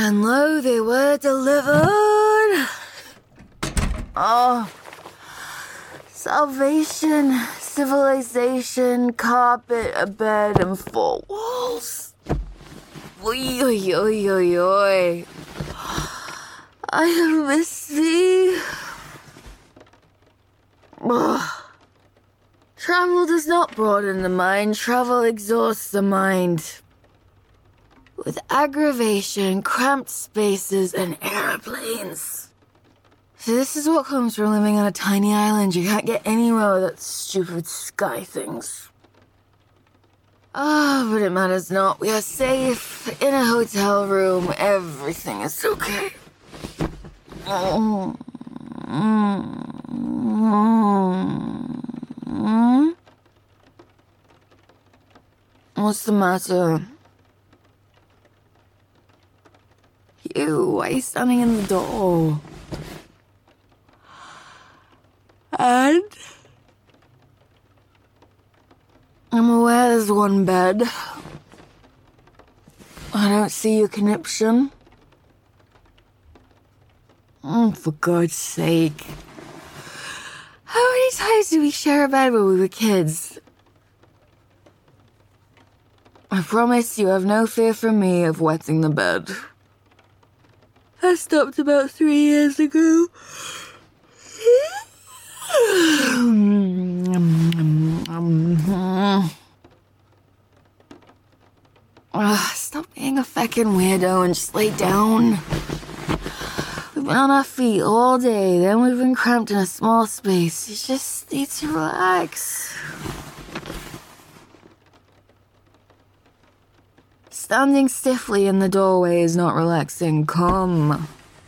And lo, they were delivered. Oh, salvation, civilization, carpet, a bed, and four walls. Oy, oy, oy, oy, oy. I have missed thee. Ugh. Travel does not broaden the mind, travel exhausts the mind. With aggravation, cramped spaces, and airplanes. So this is what comes from living on a tiny island. You can't get anywhere without stupid sky things. But it matters not. We are safe in a hotel room. Everything is okay. What's the matter? You, why are you standing in the door? And? I'm aware there's one bed. I don't see your conniption. For God's sake. How many times did we share a bed when we were kids? I promise you have no fear from me of wetting the bed. I stopped about 3 years ago. Stop being a feckin' weirdo and just lay down. We've been on our feet all day, then we've been cramped in a small space. You just need to relax. Standing stiffly in the doorway is not relaxing. Come.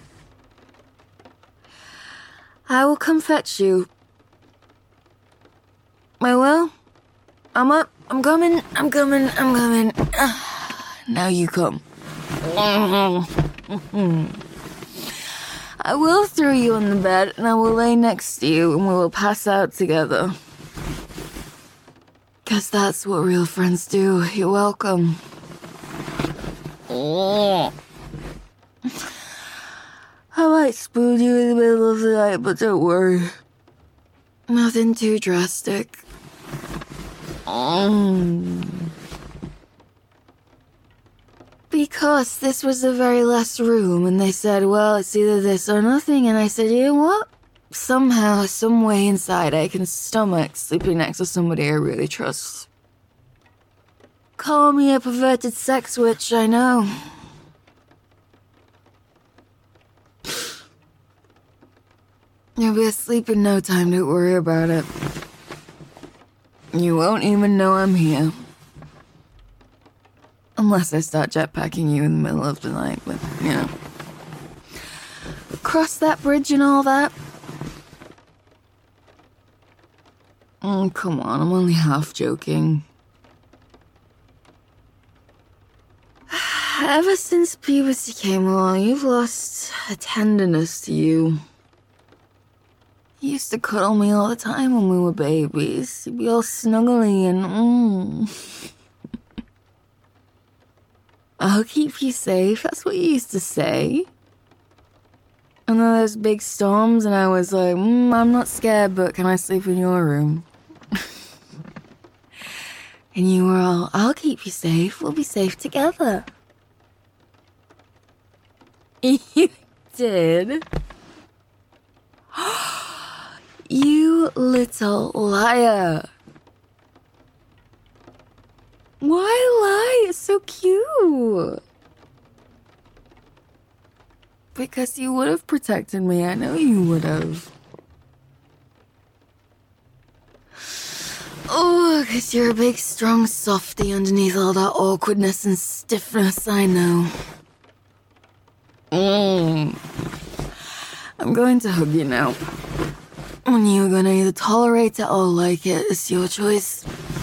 I will come fetch you. I will. I'm up. I'm coming. Now you come. I will throw you on the bed and I will lay next to you and we will pass out together. 'Cause that's what real friends do. You're welcome. I might spoon you in the middle of the night, but don't worry. Nothing too drastic. Because this was the very last room, and they said, well, it's either this or nothing, and I said, you know what? Somehow, some way inside, I can stomach sleeping next to somebody I really trust. Call me a perverted sex witch, I know. You'll be asleep in no time, don't worry about it. You won't even know I'm here. Unless I start jetpacking you in the middle of the night, but, you know. Cross that bridge and all that. Oh, come on, I'm only half joking. Ever since puberty came along, you've lost a tenderness to you. You used to cuddle me all the time when we were babies. You'd be all snuggly and I'll keep you safe. That's what you used to say. And then there's big storms and I was like, I'm not scared, but can I sleep in your room? And you were all, I'll keep you safe. We'll be safe together. You did? You little liar. Why lie? It's so cute. Because you would have protected me. I know you would have. Oh, because you're a big, strong softy underneath all that awkwardness and stiffness, I know. I'm going to hug you now. And you're gonna either tolerate it or like it. It's your choice.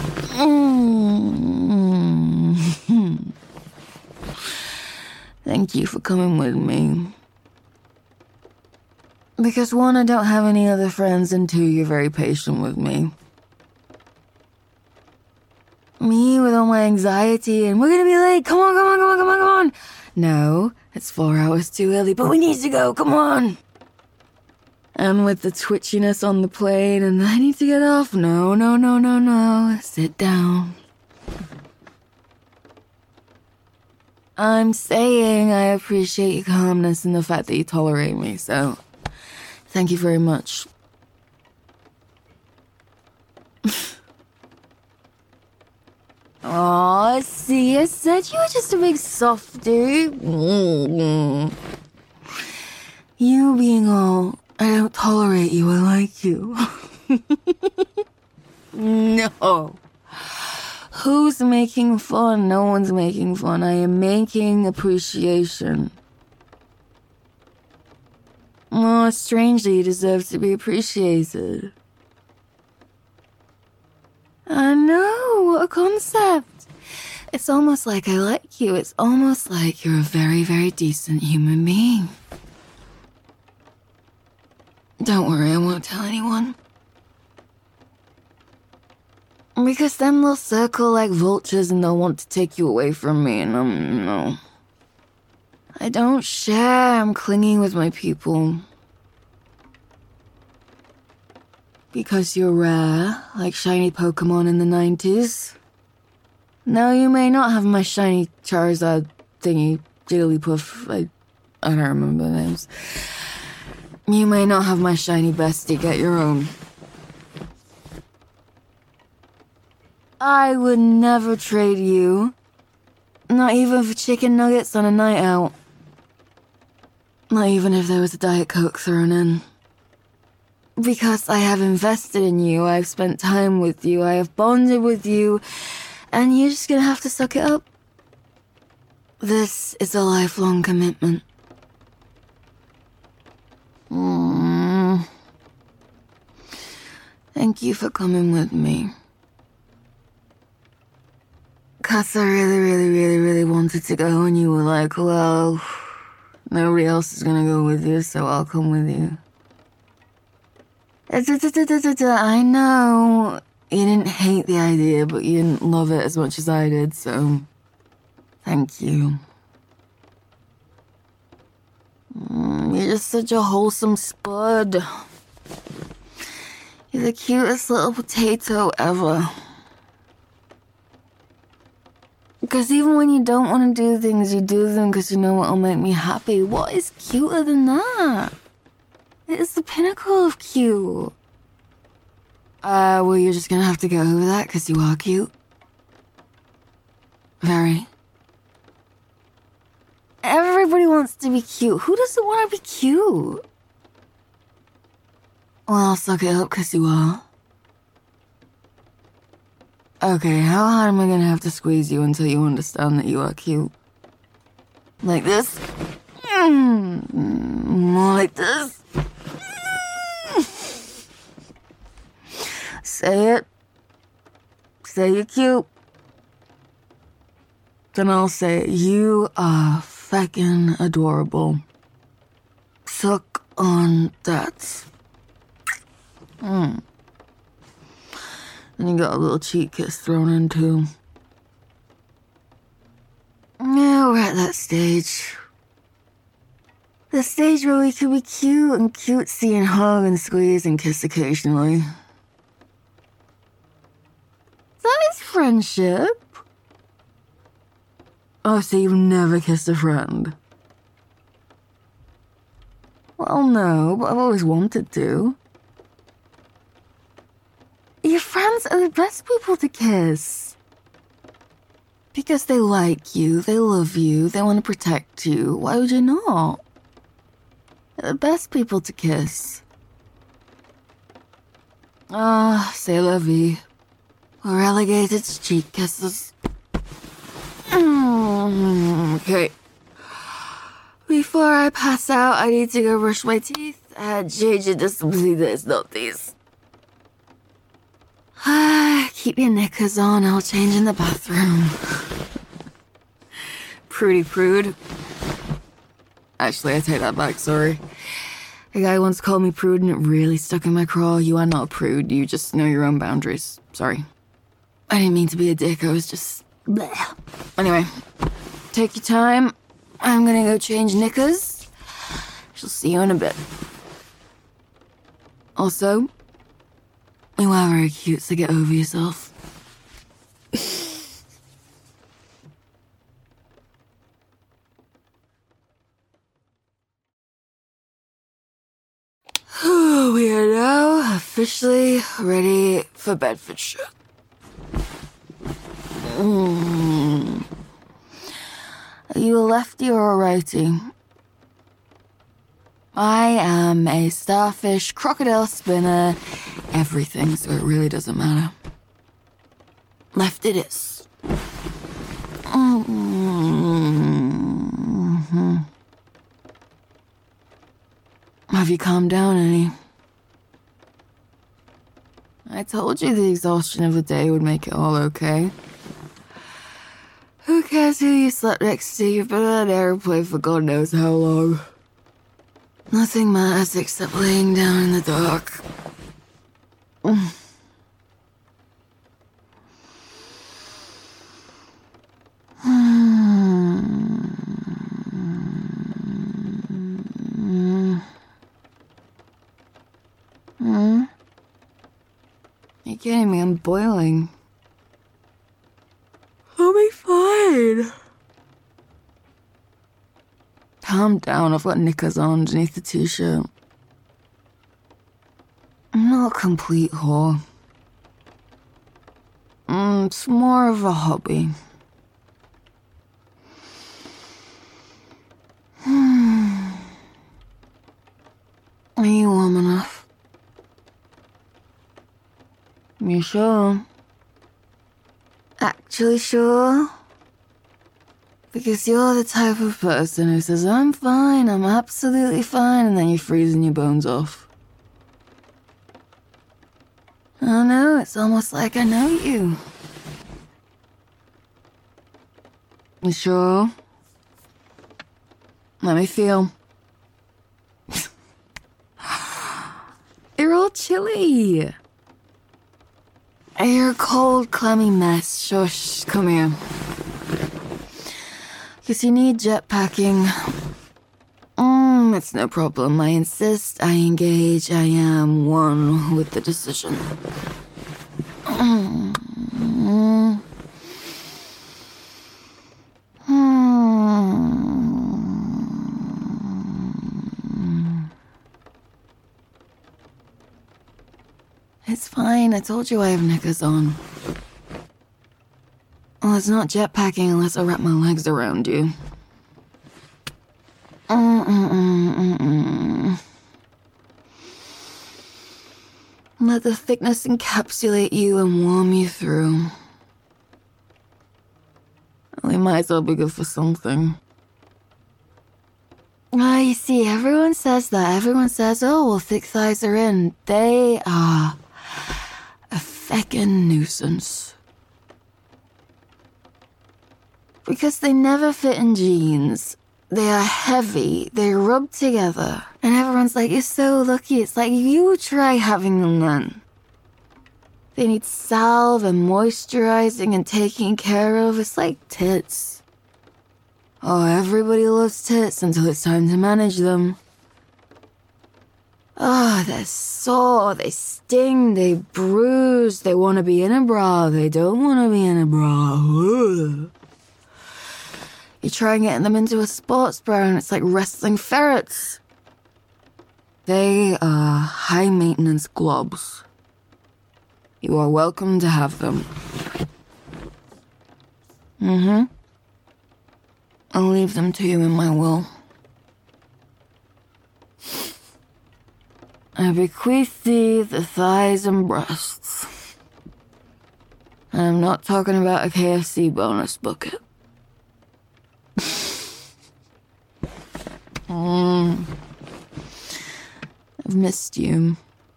Thank you for coming with me. Because one, I don't have any other friends, and two, you're very patient with me. Me with all my anxiety and we're gonna be late. Come on. No, It's 4 hours too early, but we need to go, come on! And with the twitchiness on the plane, and I need to get off. No, no, no, no, no. Sit down. I'm saying I appreciate your calmness and the fact that you tolerate me, so thank you very much. Aw, see, I said you were just a big softy. You being all, I don't tolerate you, I like you. No. Who's making fun? No one's making fun. I am making appreciation. Oh, strangely, you deserve to be appreciated. I know, what a concept. It's almost like I like you. It's almost like you're a very, very decent human being. Don't worry, I won't tell anyone. Because then they'll circle like vultures and they'll want to take you away from me, and no. I don't share, I'm clinging with my people. Because you're rare, like shiny Pokemon in the 90s. No, you may not have my shiny Charizard thingy, Jigglypuff, I don't remember the names. You may not have my shiny bestie, get your own. I would never trade you. Not even for chicken nuggets on a night out. Not even if there was a Diet Coke thrown in. Because I have invested in you, I've spent time with you, I have bonded with you, and you're just gonna have to suck it up. This is a lifelong commitment. Thank you for coming with me. 'Cause I really wanted to go, and you were like, well, nobody else is gonna go with you, so I'll come with you. I know you didn't hate the idea, but you didn't love it as much as I did, so thank you. You're just such a wholesome spud. You're the cutest little potato ever. Because even when you don't want to do things, you do them because you know what'll make me happy. What is cuter than that? It is the pinnacle of cute. Well, you're just gonna have to get over that because you are cute. Very. Everybody wants to be cute. Who doesn't want to be cute? Well, I'll suck it up because you are. Okay, how hard am I gonna have to squeeze you until you understand that you are cute? Like this? More like this? Say it. Say you're cute. Then I'll say, you are feckin' adorable. Suck on that. And you got a little cheek kiss thrown in too. Now we're at that stage. The stage where we can be cute and cutesy and hug and squeeze and kiss occasionally. That is friendship. Oh, so you've never kissed a friend? Well, no, but I've always wanted to. Your friends are the best people to kiss. Because they like you, they love you, they want to protect you. Why would you not? They're the best people to kiss. C'est la vie. We're relegated to cheek kisses. Okay. Before I pass out, I need to go brush my teeth and change into something that is not these. Keep your knickers on, I'll change in the bathroom. Prudy prude. Actually, I take that back, sorry. A guy once called me prude and it really stuck in my craw. You are not a prude, you just know your own boundaries. Sorry. I didn't mean to be a dick, I was just... bleh. Anyway, take your time. I'm gonna go change knickers. Shall see you in a bit. Also, you are very cute, so get over yourself. We are now officially ready for Bedfordshire. Are you a lefty or a righty? I am a starfish, crocodile spinner, everything, so it really doesn't matter. Left it is. Have you calmed down any? I told you the exhaustion of the day would make it all okay. Who cares who you slept next to? You've been on an airplane for God knows how long. Nothing matters except laying down in the dark. You're kidding me, I'm boiling. I'll be fine. Calm down, I've got knickers on underneath the t-shirt. I'm not a complete whore. It's more of a hobby. Are you warm enough? You sure? Actually sure? Because you're the type of person who says, I'm fine, I'm absolutely fine, and then you're freezing your bones off. I know, it's almost like I know you. You sure? Let me feel. You're all chilly. You're a cold, clammy mess. Shush, come here. Because you need jetpacking. It's no problem. I insist, I engage, I am one with the decision. It's fine, I told you I have knickers on. Well, it's not jetpacking unless I wrap my legs around you. Let the thickness encapsulate you and warm you through. We might as well be good for something. You see, everyone says that. Everyone says, oh, well, thick thighs are in. They are a feckin' nuisance. Because they never fit in jeans. They are heavy, they rub together, and everyone's like, you're so lucky. It's like, you try having them then. They need salve and moisturizing and taking care of. It's like tits. Oh, everybody loves tits until it's time to manage them. Oh, they're sore, they sting, they bruise, they want to be in a bra, they don't want to be in a bra. Ugh. You try getting them into a sports bra and it's like wrestling ferrets. They are high-maintenance globs. You are welcome to have them. I'll leave them to you in my will. I bequeath thee the thighs and breasts. And I'm not talking about a KFC bonus bucket. I've missed you.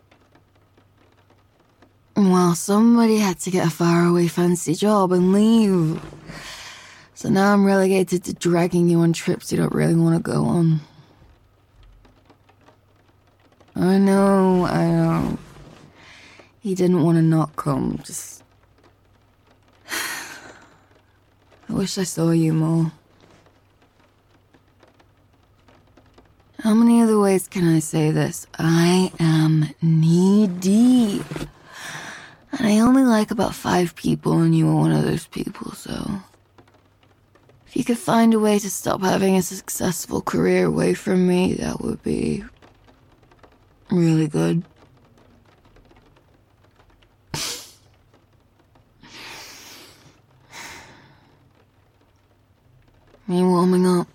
Well, somebody had to get a faraway fancy job and leave. So now I'm relegated to dragging you on trips you don't really want to go on. I know. He didn't want to not come, just... I wish I saw you more. How many other ways can I say this? I am knee-deep. And I only like about 5 people, and you were one of those people, so... If you could find a way to stop having a successful career away from me, that would be... really good. Me warming up.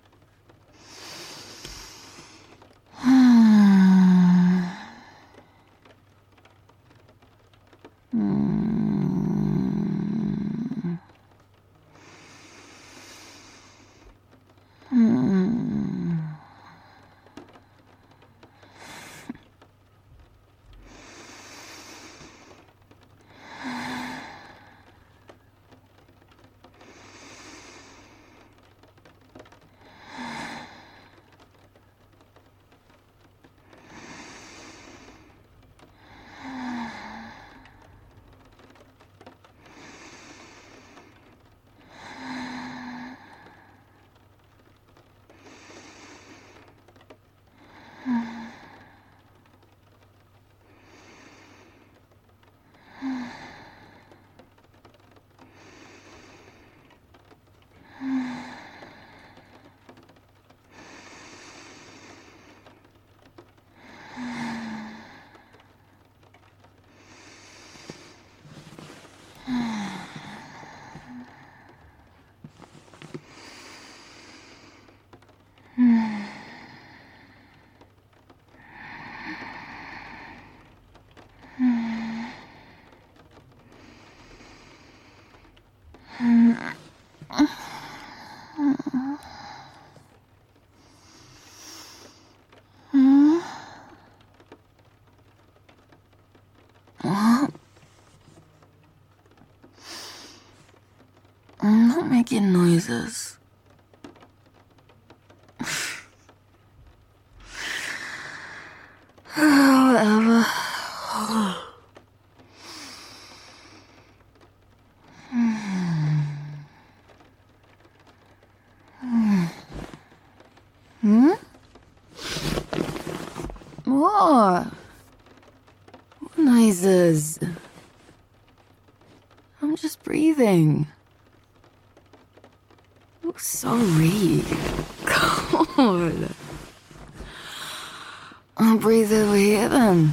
I'm not making noises. Whatever. What? What noises? I'm just breathing. Oh, sorry. God. I'll breathe over here then.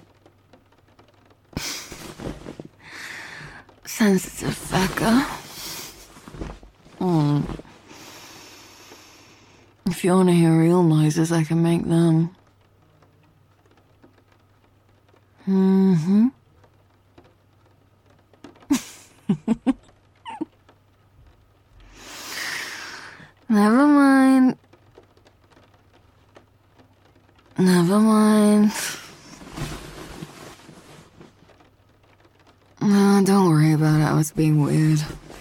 Sensitive fecker. Oh. If you want to hear real noises, I can make them. Mm-hmm. Never mind. Never mind. No, don't worry about it. I was being weird.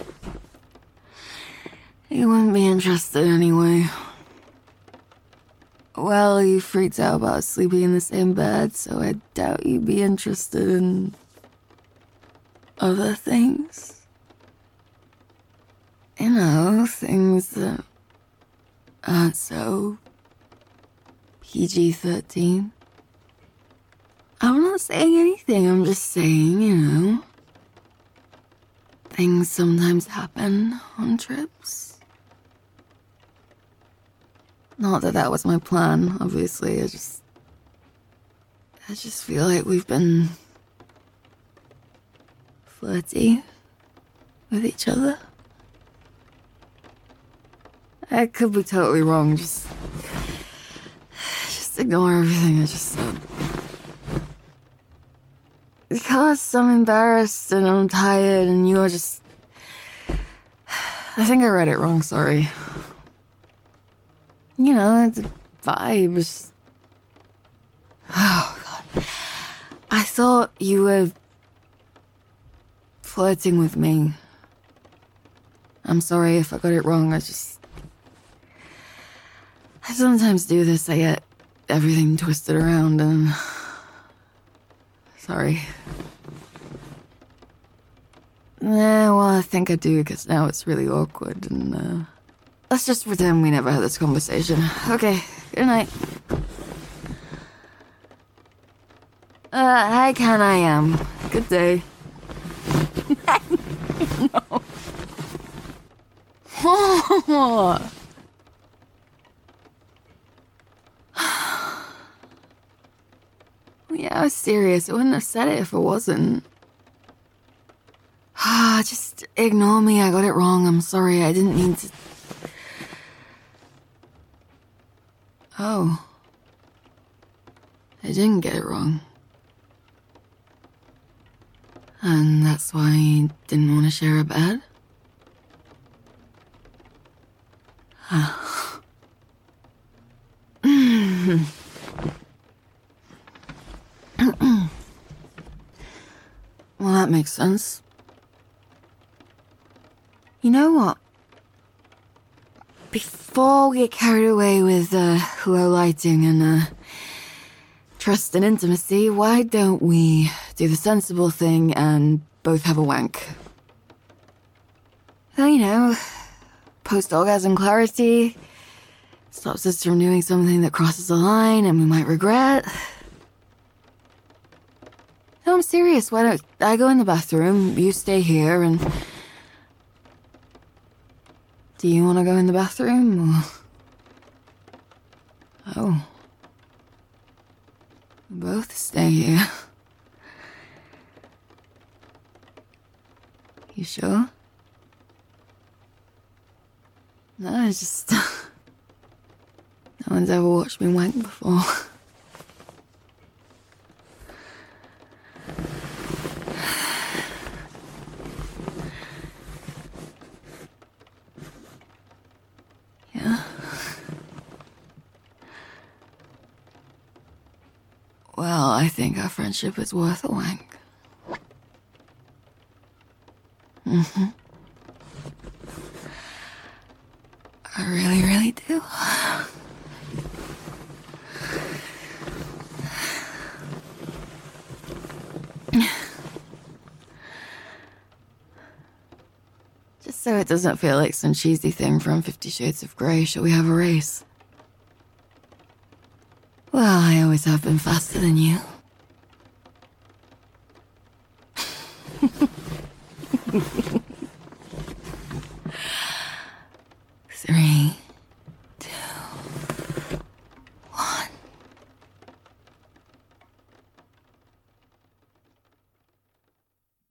You wouldn't be interested anyway. Well, you freaked out about sleeping in the same bed, so I doubt you'd be interested in other things. You know, things that aren't so PG-13. I'm not saying anything, I'm just saying, you know, things sometimes happen on trips. Not that that was my plan, obviously. I just feel like we've been flirty with each other. I could be totally wrong, just ignore everything I just said. Because I'm embarrassed and I'm tired and you're just... I think I read it wrong, sorry. You know, the vibes. Oh, God. I thought you were flirting with me. I'm sorry if I got it wrong, I sometimes do this, I get everything twisted around and... Sorry. Well, I think I do, because now it's really awkward, and, let's just pretend we never had this conversation. Okay, good night. Hi, Can I am. Good day. No. Oh. Yeah, I was serious. I wouldn't have said it if I wasn't. Just ignore me. I got it wrong. I'm sorry. I didn't mean to. Oh. I didn't get it wrong. And that's why you didn't want to share a bed? Well, that makes sense. You know what? Before we get carried away with low lighting and trust and intimacy, why don't we do the sensible thing and both have a wank? Well, you know, post-orgasm clarity stops us from doing something that crosses a line and we might regret. No, I'm serious. Why don't I go in the bathroom, you stay here, and... Do you want to go in the bathroom, or... Oh. We both stay here. You sure? No, it's just... No one's ever watched me wank before. Yeah? Well, I think our friendship is worth a wank. Mm-hmm. I really, really do. Just so it doesn't feel like some cheesy thing from 50 Shades of Grey, shall we have a race? Well, I always have been faster than you.